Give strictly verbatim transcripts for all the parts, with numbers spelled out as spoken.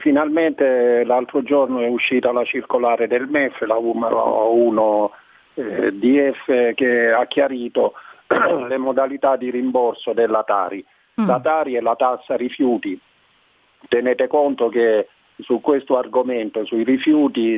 Finalmente l'altro giorno è uscita la circolare del M E F, la numero uno eh, D F, che ha chiarito le modalità di rimborso della Tari. Mm. La Tari è la tassa rifiuti. Tenete conto che su questo argomento, sui rifiuti,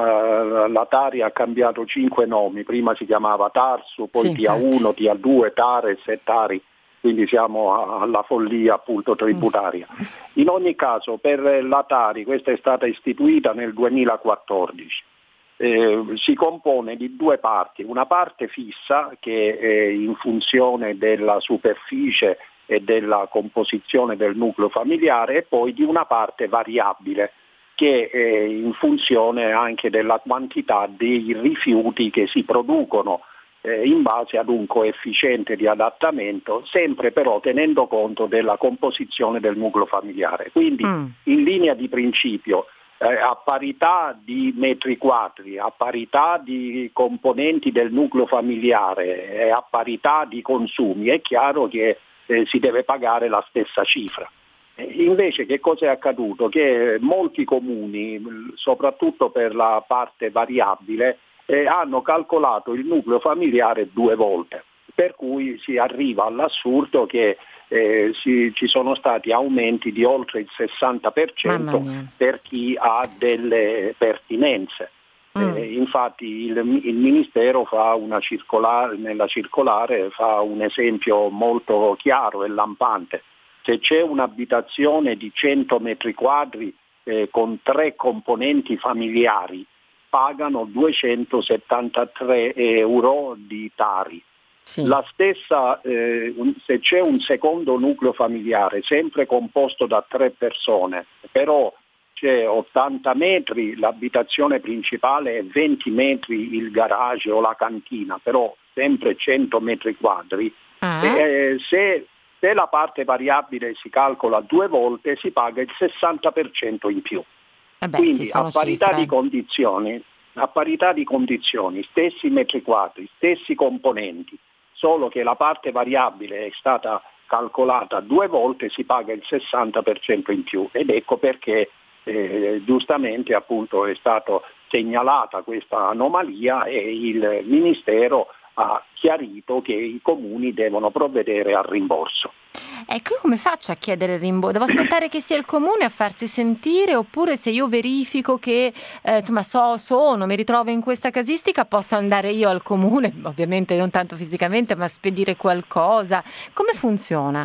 la, la Tari ha cambiato cinque nomi, prima si chiamava Tarsu, poi sì, T A uno, T A due, Tares e Tari, quindi siamo alla follia appunto tributaria. In ogni caso per la Tari, questa è stata istituita nel duemilaquattordici, eh, si compone di due parti, una parte fissa che è in funzione della superficie e della composizione del nucleo familiare, e poi di una parte variabile che è in funzione anche della quantità dei rifiuti che si producono eh, in base ad un coefficiente di adattamento, sempre però tenendo conto della composizione del nucleo familiare. Quindi mm. in linea di principio eh, a parità di metri quadri, a parità di componenti del nucleo familiare e a parità di consumi è chiaro che Eh, si deve pagare la stessa cifra. Eh, invece che cosa è accaduto? Che molti comuni, soprattutto per la parte variabile, eh, hanno calcolato il nucleo familiare due volte, per cui si arriva all'assurdo che eh, si, ci sono stati aumenti di oltre il sessanta per cento per chi ha delle pertinenze. Mm. Eh, infatti il, il Ministero fa una circolare, nella circolare fa un esempio molto chiaro e lampante. Se c'è un'abitazione di cento metri quadri eh, con tre componenti familiari, pagano duecentosettantatré euro di Tari. Sì. La stessa, eh, un, se c'è un secondo nucleo familiare, sempre composto da tre persone, però c'è ottanta metri l'abitazione principale e venti metri il garage o la cantina, però sempre cento metri quadri. Ah. E, se, se la parte variabile si calcola due volte si paga il sessanta per cento in più. Eh beh, quindi sì, a parità cifre. di condizioni, a parità di condizioni, stessi metri quadri, stessi componenti, solo che la parte variabile è stata calcolata due volte, si paga il sessanta per cento in più, ed ecco perché Eh, giustamente appunto è stata segnalata questa anomalia e il Ministero ha chiarito che i comuni devono provvedere al rimborso. Ecco, io come faccio a chiedere il rimborso? Devo aspettare che sia il comune a farsi sentire, oppure se io verifico che eh, insomma so, sono, mi ritrovo in questa casistica, posso andare io al comune, ovviamente non tanto fisicamente, ma spedire qualcosa? Come funziona?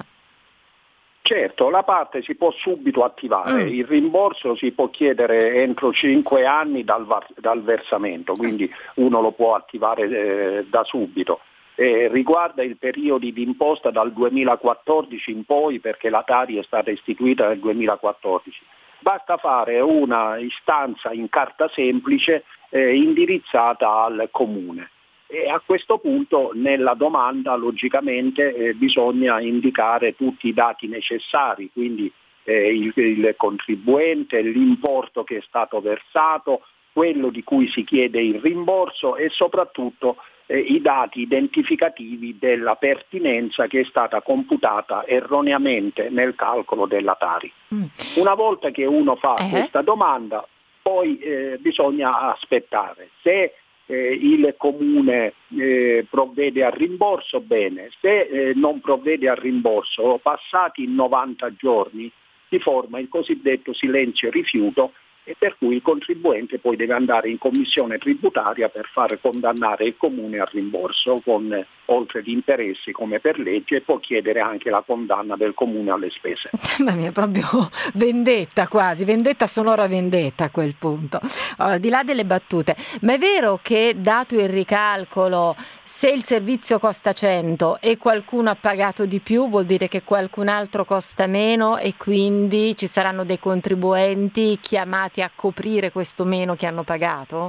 Certo, la parte si può subito attivare, mm. il rimborso si può chiedere entro cinque anni dal, dal versamento, quindi uno lo può attivare eh, da subito. Eh, riguarda il periodo di imposta dal duemilaquattordici in poi, perché la Tari è stata istituita nel duemilaquattordici. Basta fare una istanza in carta semplice eh, indirizzata al comune. E a questo punto nella domanda logicamente eh, bisogna indicare tutti i dati necessari, quindi eh, il, il contribuente, l'importo che è stato versato, quello di cui si chiede il rimborso e soprattutto eh, i dati identificativi della pertinenza che è stata computata erroneamente nel calcolo della Tari. Mm. Una volta che uno fa eh. questa domanda, poi eh, bisogna aspettare. Se Eh, il comune eh, provvede al rimborso, bene, se eh, non provvede al rimborso, passati novanta giorni si forma il cosiddetto silenzio rifiuto, e per cui il contribuente poi deve andare in commissione tributaria per far condannare il comune al rimborso con eh, oltre gli interessi come per legge, e può chiedere anche la condanna del comune alle spese. Ma mia, proprio vendetta quasi, vendetta sonora vendetta a quel punto. Allora, al di là delle battute, ma è vero che dato il ricalcolo, se il servizio costa cento e qualcuno ha pagato di più, vuol dire che qualcun altro costa meno e quindi ci saranno dei contribuenti chiamati a coprire questo meno che hanno pagato?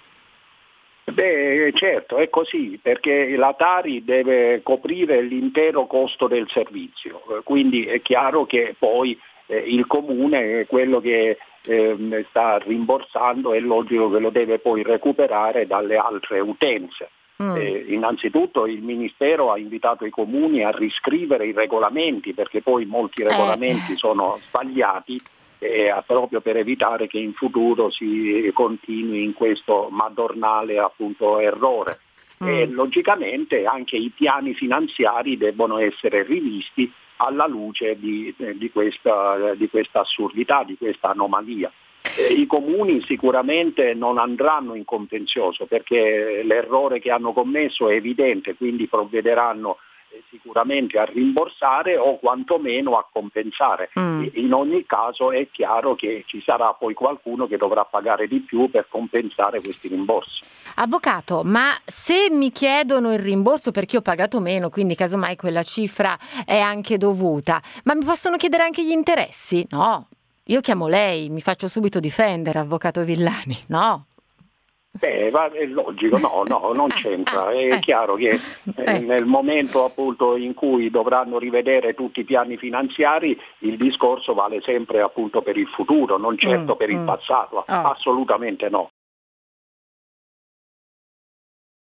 Beh, certo, è così, perché la Tari deve coprire l'intero costo del servizio, quindi è chiaro che poi eh, il comune è quello che eh, sta rimborsando, è logico che lo deve poi recuperare dalle altre utenze. Mm. Eh, innanzitutto il Ministero ha invitato i comuni a riscrivere i regolamenti, perché poi molti regolamenti eh. sono sbagliati, eh, proprio per evitare che in futuro si continui in questo madornale appunto errore. Mm. E logicamente anche i piani finanziari debbono essere rivisti alla luce di, di, questa, di questa assurdità, di questa anomalia. Eh, I comuni sicuramente non andranno in contenzioso perché l'errore che hanno commesso è evidente, quindi provvederanno eh, sicuramente a rimborsare o quantomeno a compensare. Mm. In ogni caso è chiaro che ci sarà poi qualcuno che dovrà pagare di più per compensare questi rimborsi. Avvocato, ma se mi chiedono il rimborso perché ho pagato meno, quindi casomai quella cifra è anche dovuta, ma mi possono chiedere anche gli interessi? No. Io chiamo lei, mi faccio subito difendere, avvocato Villani, no? Beh, è logico, no, no, non c'entra. È chiaro che eh, nel momento appunto in cui dovranno rivedere tutti i piani finanziari, il discorso vale sempre appunto per il futuro, non certo mm, per il passato, mm. assolutamente no.